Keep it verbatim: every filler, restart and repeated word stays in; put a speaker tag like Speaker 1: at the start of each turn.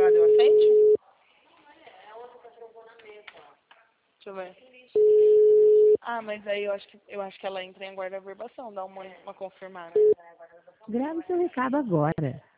Speaker 1: ela deu assente? Deixa eu ver. Ah, mas aí eu acho que, eu acho que ela entra em guarda-verbação, dá uma, uma confirmada.
Speaker 2: Grave seu recado agora.